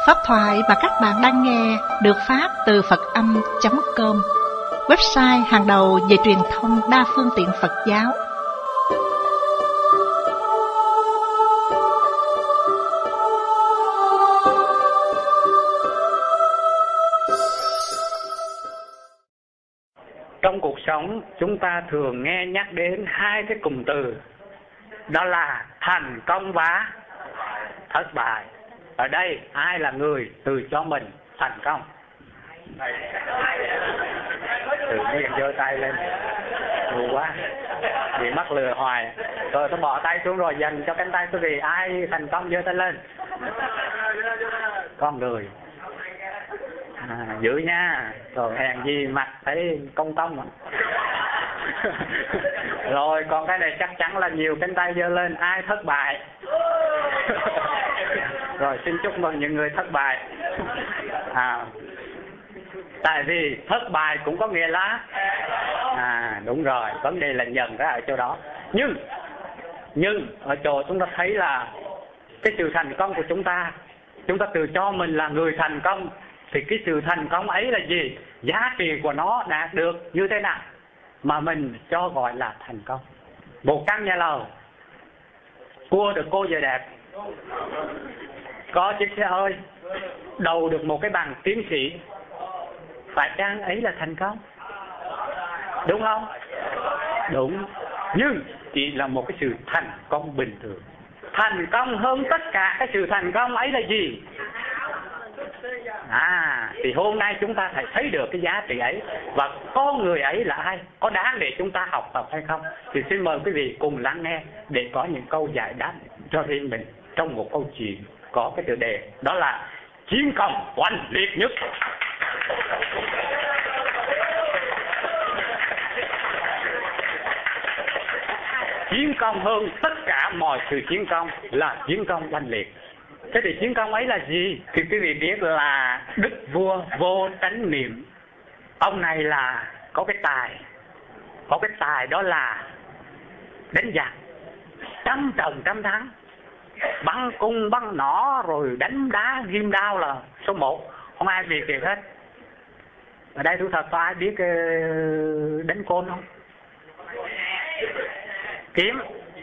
Pháp thoại mà các bạn đang nghe được phát từ Phật-âm.com, website hàng đầu về truyền thông đa phương tiện Phật giáo. Trong cuộc sống, chúng ta thường nghe nhắc đến hai cái cụm từ, đó là thành công và thất bại. Ở đây ai là người tự cho mình thành công? Tự nhiên giơ tay lên, ngu quá, bị mắc lừa hoài. Rồi tôi bỏ tay xuống rồi dành cho cánh tay tôi, vì ai thành công giơ tay lên? Con người. Giữ nha, rồi hèn gì mặt thấy công công. Rồi còn cái này chắc chắn là nhiều cánh tay giơ lên, ai thất bại? Rồi xin chúc mừng những người thất bại. Tại vì thất bại cũng có nghĩa là đúng rồi, vấn đề là nhận ra ở chỗ đó. Nhưng ở chỗ chúng ta thấy là cái sự thành công của chúng ta tự cho mình là người thành công, thì cái sự thành công ấy là gì? Giá trị của nó đạt được như thế nào mà mình cho gọi là thành công? Một căn nhà lầu, cua được cô vợ đẹp, có chiếc xe hơi, đầu được một cái bằng tiến sĩ, phải chăng ấy là thành công? Đúng không? Đúng. Nhưng chỉ là một cái sự thành công bình thường. Thành công hơn tất cả cái sự thành công ấy là gì? Thì hôm nay chúng ta phải thấy được cái giá trị ấy, và con người ấy là ai, có đáng để chúng ta học tập hay không. Thì xin mời quý vị cùng lắng nghe để có những câu giải đáp cho riêng mình trong một câu chuyện có cái tựa đề đó là chiến công oanh liệt nhất. Chiến công hơn tất cả mọi sự chiến công là chiến công oanh liệt. Thế thì chiến công ấy là gì? Thì quý vị biết là đức vua Vô Chánh Niệm, ông này là có cái tài đó là đánh giặc, trăm trận trăm thắng, bắn cung bắn nỏ rồi đánh đá ghim đao là số 1, không ai biết việc hết. Ở đây thú thật có ai biết đánh côn không? Kiếm.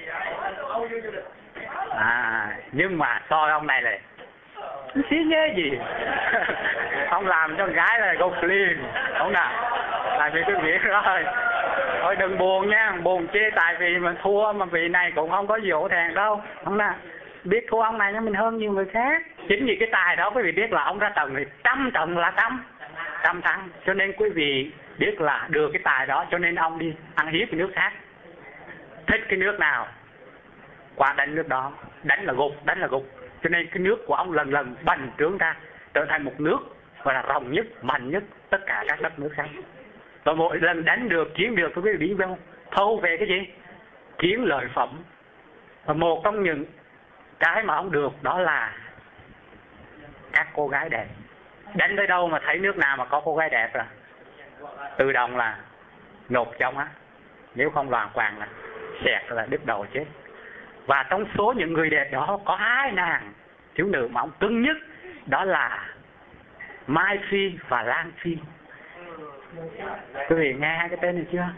Nhưng mà soi ông này này xí nhé gì. Ông làm cho con gái là gục liền, không nào? Tại vì tôi biết rồi. Thôi đừng buồn nha, buồn chê, tại vì mình thua mà vị này cũng không có gì hổ thẹn đâu, không nào? Biết thua ông này mình hơn nhiều người khác. Chính vì cái tài đó quý vị biết là ông ra trận thì trăm trận là trăm thắng. Cho nên quý vị biết là được cái tài đó, cho nên ông đi ăn hiếp cái nước khác. Thích cái nước nào qua đánh nước đó, đánh là gục. Cho nên cái nước của ông lần lần bành trướng ra, trở thành một nước gọi là rộng nhất, mạnh nhất tất cả các đất nước khác. Và mỗi lần đánh được, chiến được, quý vị biết không? Thâu về cái gì? Chiến lợi phẩm. Và một trong những cái mà ông được đó là các cô gái đẹp. Đánh tới đâu mà thấy nước nào mà có cô gái đẹp rồi, tự động là nộp trong á. Nếu không loạn quàng là xẹt là đứt đầu chết. Và trong số những người đẹp đó có 2 nàng thiếu nữ mà ông cưng nhất, đó là Mai Phi và Lan Phi. Quý vị nghe hai cái tên này chưa?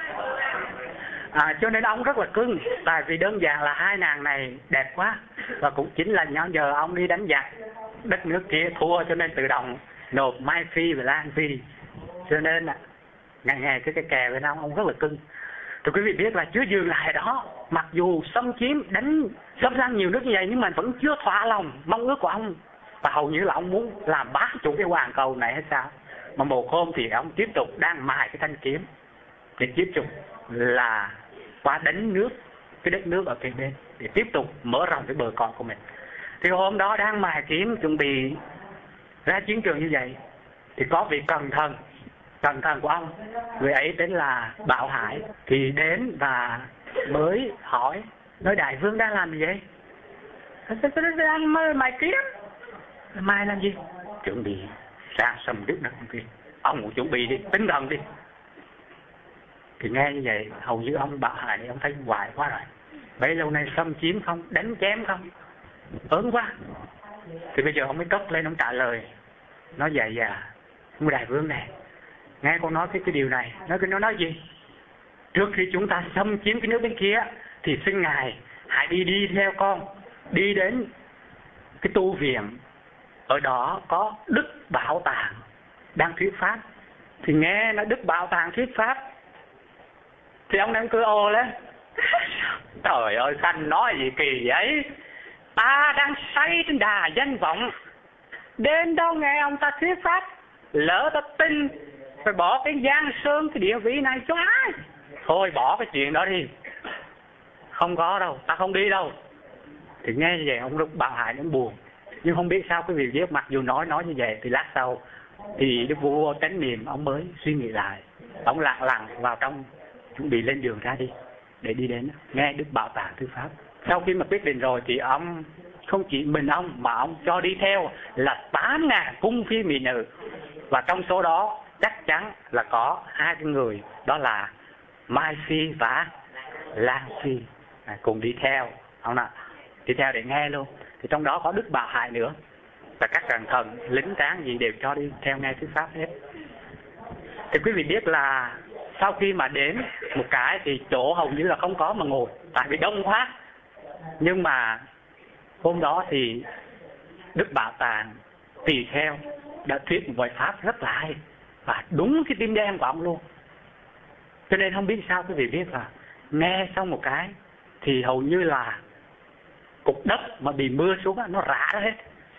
Cho nên ông rất là cưng, tại vì đơn giản là 2 nàng này đẹp quá. Và cũng chính là nhau giờ ông đi đánh giặc đất nước kia thua, cho nên tự động nộp Mai Phi và Lan Phi. Cho nên ngày cái kè với ông rất là cưng. Thì quý vị biết là chưa dừng lại đó, mặc dù xâm chiếm đánh xâm lăng nhiều nước như vậy, nhưng mà vẫn chưa thỏa lòng mong ước của ông, và hầu như là ông muốn làm bá chủ cái hoàn cầu này hay sao. Mà một hôm thì ông tiếp tục đang mài cái thanh kiếm để tiếp tục là qua đánh nước, cái đất nước ở phía bên, để tiếp tục mở rộng cái bờ cõi của mình. Thì hôm đó đang mài kiếm chuẩn bị ra chiến trường như vậy, thì có vị cẩn thận của ông, người ấy tên là Bảo Hải, thì đến và mới hỏi, nói đại vương đang làm gì vậy? Đang mài kiếm. Mài làm gì? Chuẩn bị sang xâm đất nước kia. Ông cũng chuẩn bị đi, tinh thần đi. Thì nghe như vậy, hầu như ông Bảo Hải ông thấy hoài quá rồi. Bấy lâu nay xâm chiếm không, đánh chém không, ớn quá. Thì bây giờ ông mới cất lên, ông trả lời. Nói vậy ông đại vương này, nghe con nói cái điều này. Nó nói gì? Trước khi chúng ta xâm chiếm cái nước bên kia thì xin ngài hãy đi theo con, đi đến cái tu viện, ở đó có Đức Bảo Tàng đang thuyết pháp. Thì nghe nó Đức Bảo Tàng thuyết pháp thì ông đang cười ồ lên. Trời ơi, Khanh nói gì kỳ vậy? Ta đang say trên đà danh vọng, đến đâu nghe ông ta thuyết pháp, lỡ ta tin phải bỏ cái giang sơn, cái địa vị này cho ai? Thôi bỏ cái chuyện đó đi, không có đâu, ta không đi đâu. Thì nghe như vậy ông Đức Bảo Hải cũng buồn. Nhưng không biết sao cái việc viết, mặc dù nói như vậy thì lát sau thì Đức Vua Chánh Niệm ông mới suy nghĩ lại. Ông lặng lặng vào trong, chuẩn bị lên đường ra đi để đi đến nghe Đức Bảo Tàng thuyết pháp. Sau khi mà quyết định rồi thì ông không chỉ mình ông mà ông cho đi theo là 8.000 cung phi mỹ nữ, và trong số đó chắc chắn là có 2 người, đó là Mai Phi và Lan Phi cùng đi theo. Ông nào đi theo để nghe luôn. Thì trong đó có Đức Bảo Hải nữa, và các cẩn thần lính tráng gì đều cho đi theo nghe thuyết pháp hết. Thì quý vị biết là sau khi mà đến một cái thì chỗ hầu như là không có mà ngồi, tại vì đông quá. Nhưng mà hôm đó thì Đức Bảo Tàng tỳ kheo đã thuyết một bài pháp rất là hay, và đúng cái tim đen của ông luôn. Cho nên không biết sao quý vị biết là nghe xong một cái thì hầu như là cục đất mà bị mưa xuống nó rã ra hết.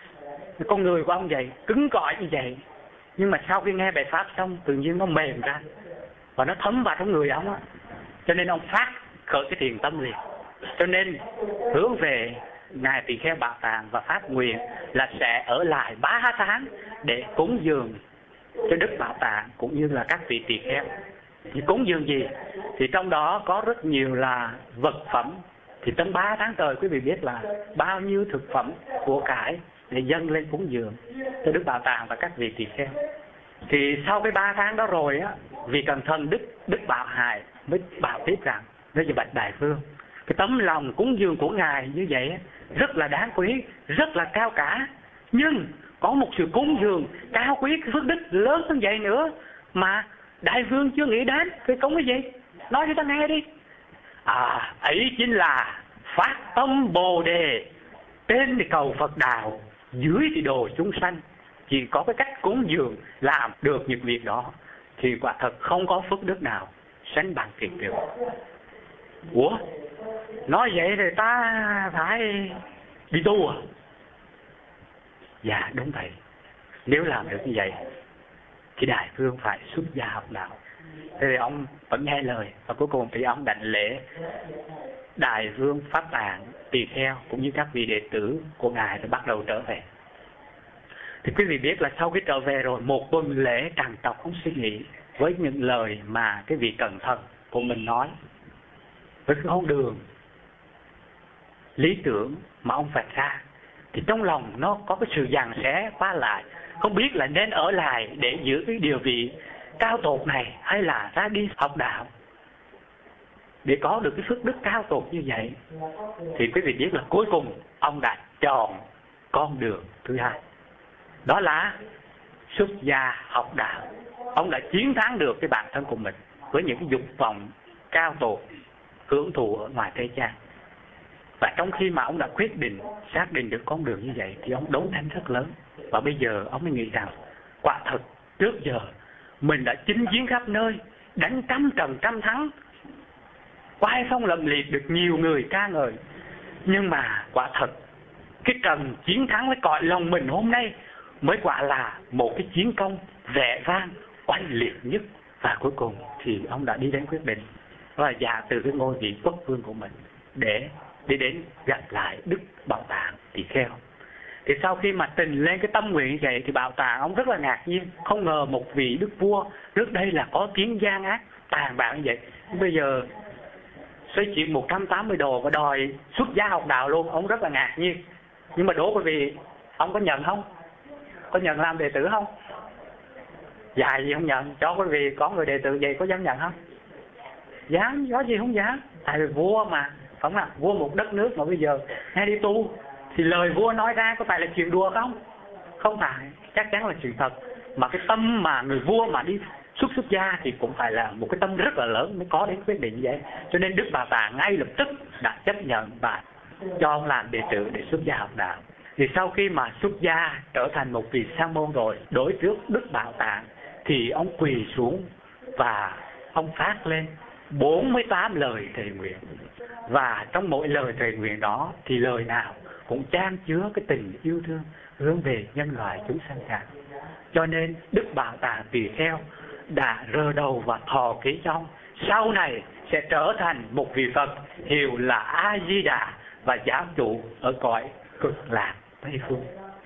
Con người của ông vậy, cứng cỏi như vậy, nhưng mà sau khi nghe bài pháp xong tự nhiên nó mềm ra và nó thấm vào trong người ông á. Cho nên ông phát khởi cái thiền tâm liền. Cho nên hướng về ngài tỳ kheo Bảo Tàng và phát nguyện là sẽ ở lại 3 tháng để cúng dường cho Đức Bảo Tàng cũng như là các vị tỳ kheo. Thì cúng dường gì? Thì trong đó có rất nhiều là vật phẩm. Thì trong 3 tháng trời quý vị biết là bao nhiêu thực phẩm của cải để dâng lên cúng dường cho Đức Bảo Tàng và các vị tỳ kheo. Thì sau cái 3 tháng đó rồi á, vị cẩn thần Đức Bảo Hải mới bảo tiếp rằng: bây giờ bạch đại vương, cái tấm lòng cúng dường của ngài như vậy rất là đáng quý, rất là cao cả, nhưng có một sự cúng dường cao quý, cái phước đức lớn hơn vậy nữa mà đại vương chưa nghĩ đến. Cái cúng cái gì? Nói cho ta nghe đi. Ấy chính là phát tâm Bồ Đề, trên thì cầu Phật đạo, dưới thì độ chúng sanh. Chỉ có cái cách cúng dường làm được những việc đó thì quả thật không có phước đức nào sánh bằng việc được. Ủa, nói vậy thì ta phải đi tu à? Dạ đúng vậy. Nếu làm được như vậy thì đại vương phải xuất gia học đạo. Thế thì ông vẫn nghe lời, và cuối cùng thì ông đảnh lễ đại vương Pháp Tạng tỳ kheo cũng như các vị đệ tử của ngài thì bắt đầu trở về. Thì quý vị biết là sau khi trở về rồi, một tuần lễ tràn trọc ông suy nghĩ với những lời mà cái vị cẩn thận của mình nói, với cái con đường lý tưởng mà ông vạch ra. Thì trong lòng nó có cái sự giằng xé qua lại, không biết là nên ở lại để giữ cái địa vị cao tột này hay là ra đi học đạo để có được cái phước đức cao tột như vậy. Thì quý vị biết là cuối cùng ông đã chọn con đường thứ hai, đó là xuất gia học đạo. Ông đã chiến thắng được cái bản thân của mình với những cái dục vọng cao tột hưởng thụ ở ngoài thế gian. Và trong khi mà ông đã quyết định xác định được con đường như vậy thì ông đấu tranh rất lớn. Và bây giờ ông mới nghĩ rằng quả thật trước giờ mình đã chinh chiến khắp nơi, đánh trăm trận trăm thắng, oai phong lẫm liệt, được nhiều người ca ngợi. Nhưng mà quả thật cái trận chiến thắng với cõi lòng mình hôm nay mới quả là một cái chiến công vẻ vang oanh liệt nhất. Và cuối cùng thì ông đã đi đến quyết định là dạ từ cái ngôi vị quốc vương của mình để đi đến gặp lại Đức Bảo Tàng tỳ kheo. Thì sau khi mà trình lên cái tâm nguyện như vậy thì Bảo Tàng ông rất là ngạc nhiên, không ngờ một vị đức vua trước đây là có tiếng gian ác tàn bạo như vậy, bây giờ xoay chuyển 180 độ và đòi xuất gia học đạo luôn. Ông rất là ngạc nhiên. Nhưng mà đố quý vị, ông có nhận không? Có nhận làm đệ tử không? Dạ gì không nhận. Cho quý vị có người đệ tử vậy có dám nhận không? Dám, có gì không dám. Tại vì vua mà, không là vua một đất nước mà bây giờ hay đi tu thì lời vua nói ra có phải là chuyện đùa không? Không phải, chắc chắn là sự thật. Mà cái tâm mà người vua mà đi xuất gia thì cũng phải là một cái tâm rất là lớn mới có đến quyết định vậy. Cho nên Đức Bảo Tàng ngay lập tức đã chấp nhận và cho ông làm đệ tử để xuất gia học đạo. Thì sau khi mà xuất gia trở thành một vị sa môn rồi, đối trước Đức Bảo Tàng thì ông quỳ xuống và ông phát lên 48 lời thề nguyện. Và trong mỗi lời thề nguyện đó thì lời nào cũng chan chứa cái tình yêu thương hướng về nhân loại chúng sanh cả. Cho nên Đức Bảo Tàng Tỳ Kheo đã rờ đầu và thọ ký trong sau này sẽ trở thành một vị Phật hiệu là A Di Đà và giáo chủ ở cõi Cực Lạc Tây Phương.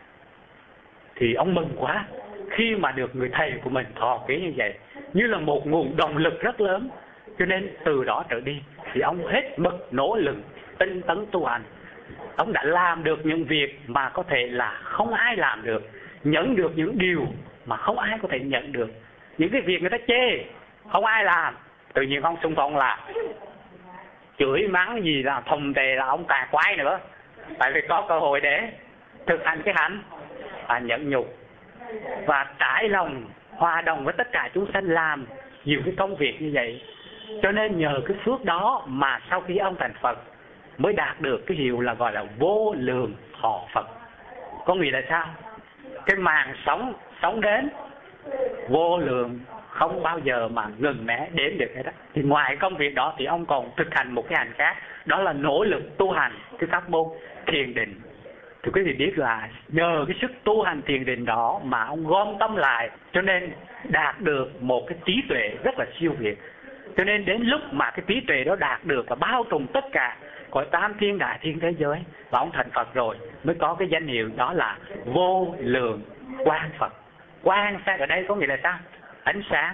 Thì ông mừng quá khi mà được người thầy của mình thọ ký như vậy, như là một nguồn động lực rất lớn. Cho nên từ đó trở đi thì ông hết mực nỗ lực tinh tấn tu hành. Ông đã làm được những việc mà có thể là không ai làm được, nhận được những điều mà không ai có thể nhận được. Những cái việc người ta chê không ai làm, tự nhiên ông xung phong làm. Chửi mắng gì là thùng tề là ông càng quái nữa. Tại vì có cơ hội để thực hành cái hạnh và nhẫn nhục và trải lòng hòa đồng với tất cả chúng sanh, làm nhiều cái công việc như vậy. Cho nên nhờ cái phước đó mà sau khi ông thành Phật mới đạt được cái hiệu là gọi là vô lượng thọ Phật. Có nghĩa là sao? Cái màn sống đến vô lượng, không bao giờ mà ngừng né đến được hết đó. Thì ngoài công việc đó thì ông còn thực hành một cái hành khác, đó là nỗ lực tu hành cái pháp môn thiền định. Thì quý vị biết là nhờ cái sức tu hành thiền định đó mà ông gom tâm lại, cho nên đạt được một cái trí tuệ rất là siêu việt. Cho nên đến lúc mà cái trí tuệ đó đạt được và bao trùm tất cả cõi tam thiên đại thiên thế giới, và ông thành Phật rồi mới có cái danh hiệu đó là vô lượng quang Phật. Quang sáng ở đây có nghĩa là sao? Ánh sáng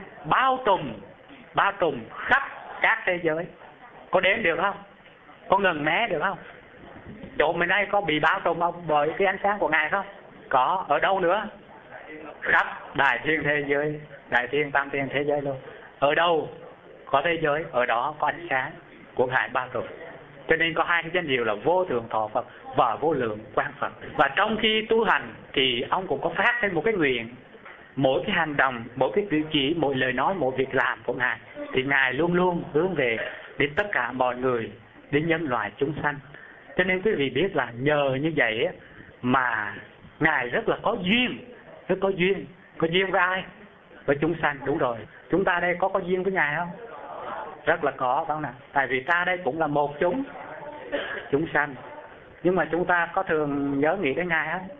bao trùm khắp các thế giới. Có đến được không? Có ngừng né được không? Chỗ mình đây có bị bao trùm không bởi cái ánh sáng của Ngài không? Có. Ở đâu nữa? Khắp đại thiên thế giới, đại thiên tam thiên thế giới luôn. Ở đâu có thế giới, ở đó có ánh sáng của Ngài bao trùm. Cho nên có hai cái danh hiệu là vô thượng thọ Phật và vô lượng quang Phật. Và trong khi tu hành thì ông cũng có phát lên một cái nguyện. Mỗi cái hành động, mỗi cái cử chỉ, mỗi lời nói, mỗi việc làm của Ngài thì Ngài luôn luôn hướng về đến tất cả mọi người, đến nhân loại chúng sanh. Cho nên quý vị biết là nhờ như vậy mà Ngài rất là có duyên. Rất có duyên. Có duyên với ai? Với chúng sanh. Đúng rồi. Chúng ta đây có duyên với Ngài không? Rất là có, phải không nào? Tại vì ta đây cũng là một chúng sanh. Nhưng mà chúng ta có thường nhớ nghĩ đến Ngài không?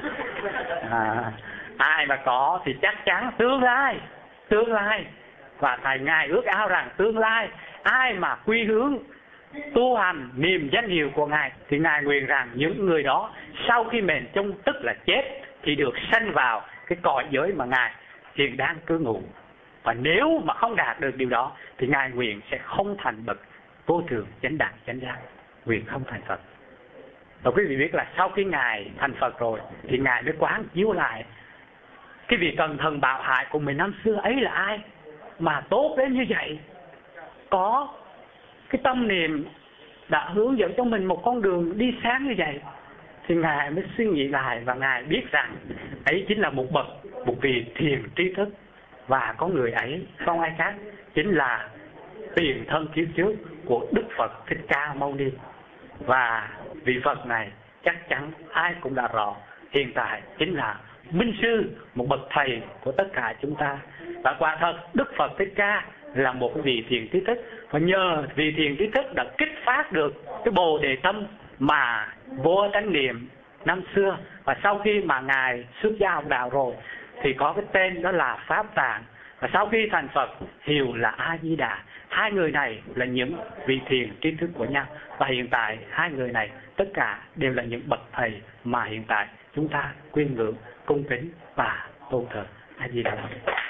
Ai mà có thì chắc chắn tương lai. Và thầy Ngài ước ao rằng tương lai ai mà quy hướng tu hành niềm danh hiệu của Ngài thì Ngài nguyện rằng những người đó sau khi mệnh chung, tức là chết, thì được sanh vào cái cõi giới mà Ngài hiện đang cư ngụ. Và nếu mà không đạt được điều đó thì Ngài nguyện sẽ không thành bậc vô thượng chánh đẳng chánh giác, nguyện không thành Phật. Và quý vị biết là sau khi Ngài thành Phật rồi thì Ngài mới quán chiếu lại cái vị cần thần bạo hại của mình năm xưa ấy là ai mà tốt đến như vậy, có cái tâm niệm đã hướng dẫn cho mình một con đường đi sáng như vậy. Thì Ngài mới suy nghĩ lại và Ngài biết rằng ấy chính là một vị thiền trí thức. Và có người ấy không ai khác chính là tiền thân kiếp trước của Đức Phật Thích Ca Mâu Ni. Và vị Phật này chắc chắn ai cũng đã rõ hiện tại chính là minh sư, một bậc thầy của tất cả chúng ta. Và quả thật Đức Phật Thích Ca là một vị thiền trí thức, và nhờ vị thiền trí thức đã kích phát được cái bồ đề tâm mà vua Chánh Niệm năm xưa. Và sau khi mà Ngài xuất gia học đạo rồi thì có cái tên đó là Pháp Tạng, và sau khi thành Phật hiệu là A Di Đà. Hai người này là những vị thiền trí thức của nhau, và hiện tại hai người này tất cả đều là những bậc thầy mà hiện tại chúng ta quyên ngưỡng, cung kính và tôn thờ. A Di Đà.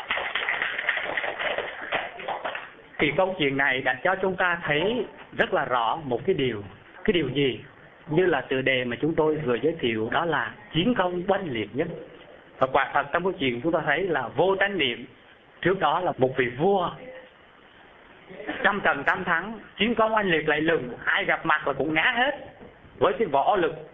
Thì câu chuyện này đã cho chúng ta thấy rất là rõ một cái điều gì? Như là tựa đề mà chúng tôi vừa giới thiệu, đó là chiến công oanh liệt nhất. Và quả thật trong câu chuyện chúng ta thấy là Vô Chánh Niệm trước đó là một vị vua trăm trận trăm thắng, chiến công oanh liệt lẫy lừng, ai gặp mặt là cũng ngã hết với cái võ lực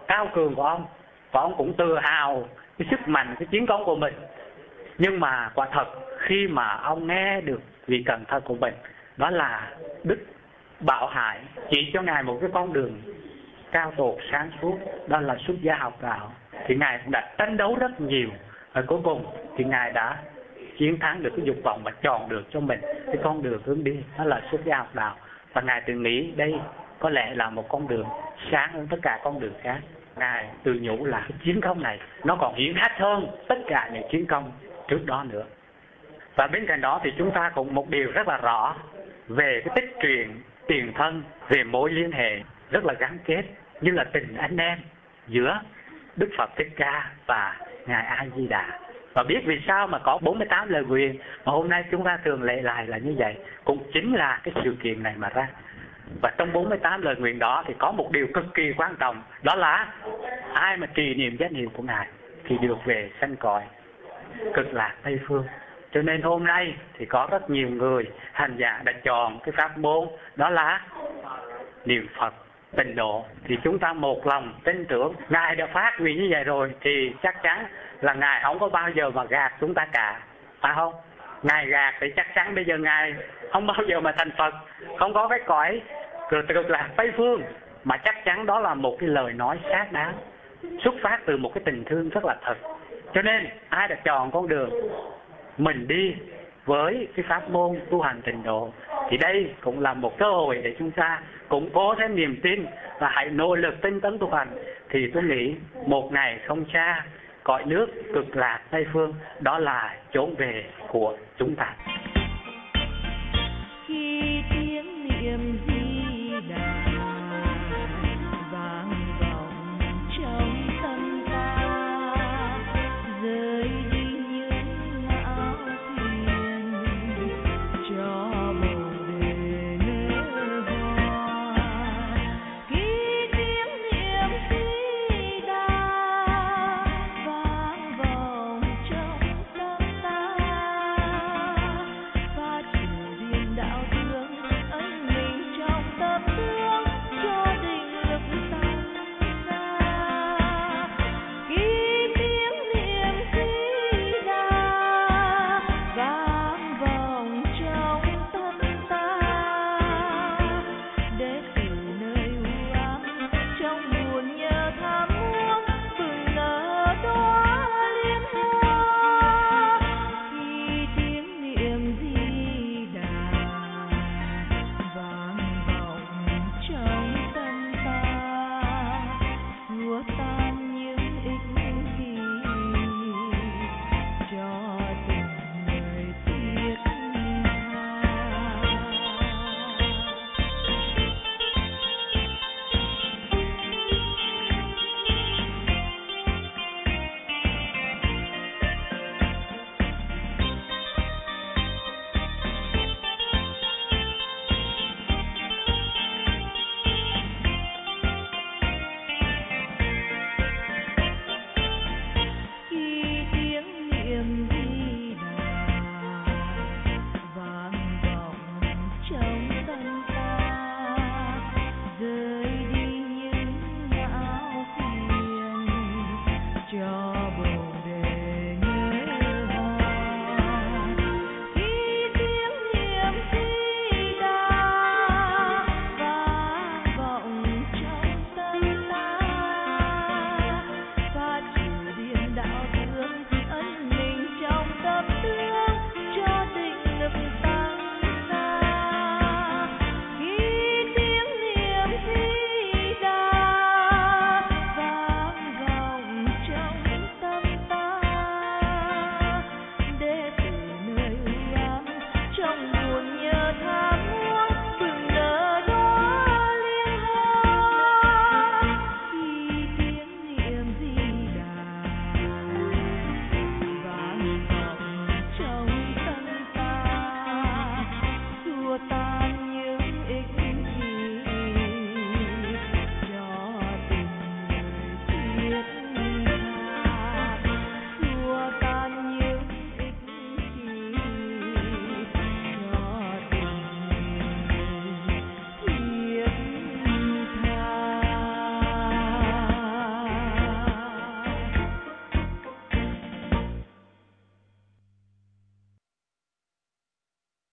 cao cường của ông, và ông cũng tự hào cái sức mạnh, cái chiến công của mình. Nhưng mà quả thật khi mà ông nghe được vị cận thân của mình, đó là Đức Bảo Hải chỉ cho Ngài một cái con đường cao tột sáng suốt, đó là xuất gia học đạo, thì Ngài cũng đã tranh đấu rất nhiều, và cuối cùng thì Ngài đã chiến thắng được cái dục vọng và chọn được cho mình cái con đường hướng đi, đó là xuất gia học đạo. Và Ngài tự nghĩ đây có lẽ là một con đường sáng hơn tất cả con đường khác. Ngài tự nhủ là cái chiến công này nó còn hiển hách hơn tất cả những chiến công trước đó nữa. Và bên cạnh đó thì chúng ta cũng một điều rất là rõ về cái tích truyện tiền thân, về mối liên hệ rất là gắn kết, như là tình anh em giữa Đức Phật Thích Ca và Ngài A Di Đà. Và biết vì sao mà có 48 lời nguyện mà hôm nay chúng ta thường lệ lại là như vậy, cũng chính là cái sự kiện này mà ra. Và trong 48 lời nguyện đó thì có một điều cực kỳ quan trọng, đó là ai mà trì niệm danh hiệu của Ngài thì được về sanh cõi cực lạc Tây Phương. Cho nên hôm nay thì có rất nhiều người hành giả đã chọn cái pháp môn đó là niệm Phật tịnh độ. Thì chúng ta một lòng tin tưởng Ngài đã phát nguyện như vậy rồi thì chắc chắn là Ngài không có bao giờ mà gạt chúng ta cả, phải không? Ngài gạt thì chắc chắn bây giờ Ngài không bao giờ mà thành Phật, không có cái cõi cực lạc Tây Phương, mà chắc chắn đó là một cái lời nói xác đáng, xuất phát từ một cái tình thương rất là thật. Cho nên ai đã chọn con đường mình đi với cái pháp môn tu hành tịnh độ thì đây cũng là một cơ hội để chúng ta củng cố thêm niềm tin và hãy nỗ lực tinh tấn tu hành. Thì tôi nghĩ một ngày không xa, cõi nước cực lạc Tây Phương đó là chốn về của chúng ta.